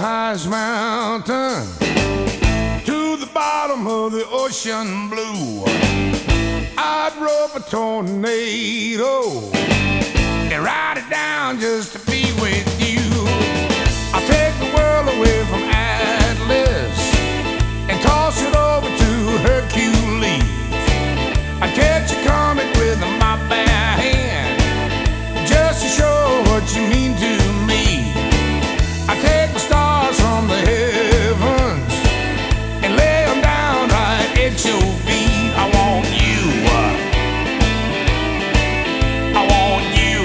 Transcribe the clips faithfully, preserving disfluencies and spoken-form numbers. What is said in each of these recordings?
highest mountain to the bottom of the ocean blue. I'd rope a tornado and ride it down just to be with you. I'll take the world away from Atlas and toss it over to Hercules. I'd catch a comet with my bare hand just to show what you mean to me. I take the stars from the heavens and lay them down right at your feet. I want you. I want you.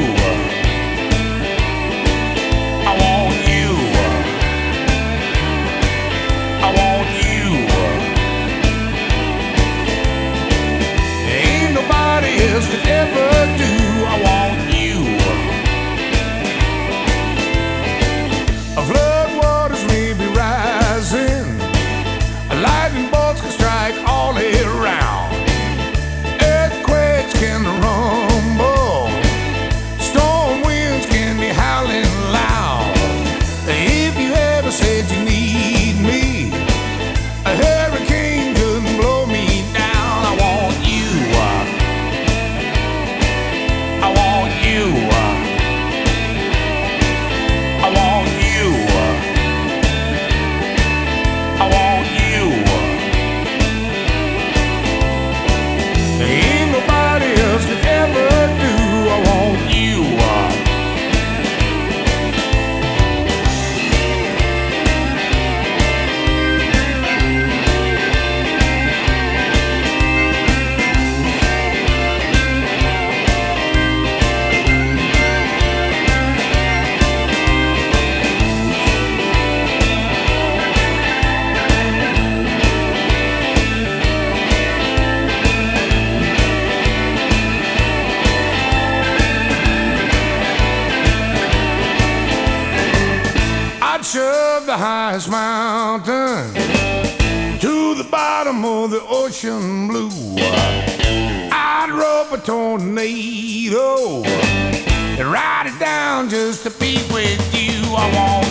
I want you. I want you. Ain't nobody else could ever do. I want you. Flood waters may be rising, lightning bolts can strike all around, earthquakes can rumble, storm winds can be howling loud. If you ever said you need me, a hurricane couldn't blow me down. I want you. I want you. I want you. I want you. Ain't nobody else could ever do. I want you. I'd shove the highest mountain to the bottom of the ocean blue. I'd rope a tornado and ride it down just to be with you. I want